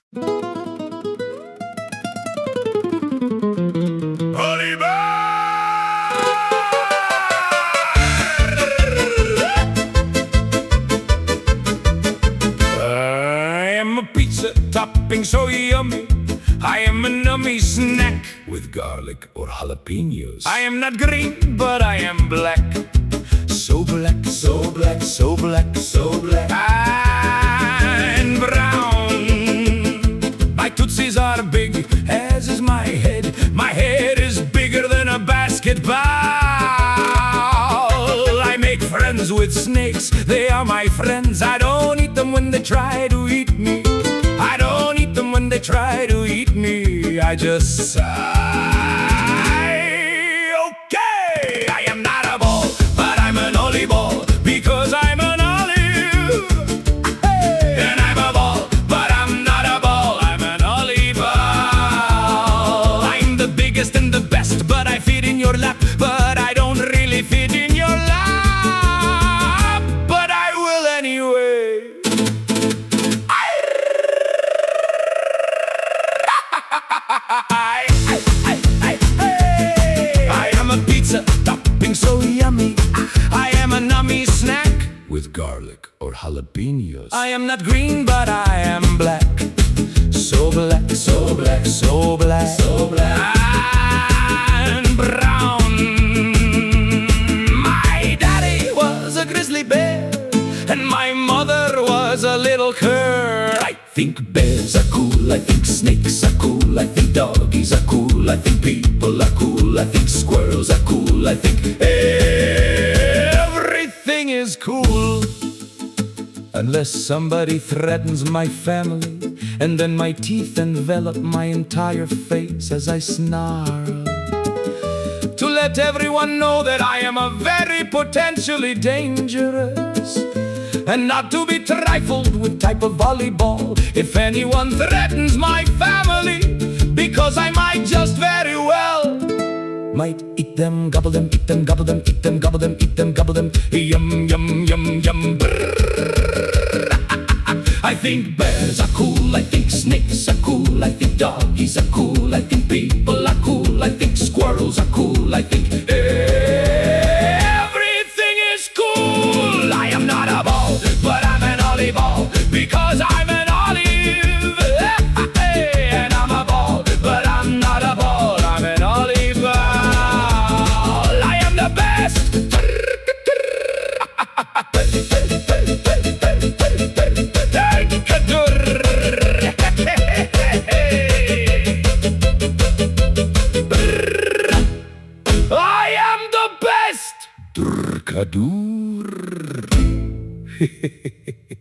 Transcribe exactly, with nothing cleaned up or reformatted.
Topping so yummy, I am a nummy snack with garlic or jalapenos. I am not green, but I am black. So black, so black, so black, so black and brown. My tootsies are big, as is my head. My head is bigger than a basketball. I make friends with snakes, they are my friends. I don't eat them when they try to eat me. I don't eat them when they try to eat me. I just sigh. Okay, I am not a ball, but I'm an olive ball, because I'm an olive. Hey. And I'm a ball, but I'm not a ball, I'm an olive ball. I'm the biggest and the best, but I fit in your lap. But I don't really fit in your lap, but I will anyway. I, I, I, I, hey. I am a pizza topping so yummy. I am a nummy snack with garlic or jalapenos. I am not green, but I am black. So black, so black, so black, so black and brown. My daddy was a grizzly bear, and my mother was a little cur. I think bears are cool, I think snakes are cool, I think doggies are cool, I think people are cool, I think squirrels are cool, I think everything is cool. Unless somebody threatens my family, and then my teeth envelop my entire face as I snarl, to let everyone know that I am a very potentially dangerous, and not to be trifled with type of volleyball. If anyone threatens my family, because I might just very well might eat them, gobble them, eat them, gobble them, eat them, gobble them, eat them, gobble them, yum, yum, yum, yum. I think bears are cool, I think snakes are cool, I think doggies are cool, I think people are cool, I think squirrels are cool, I think everything is cool. I am not a ball, but I'm an olive ball, because I'm an olive. And I'm a ball, but I'm not a ball, I'm an olive ball. I am the best. I am the best. Drkadur.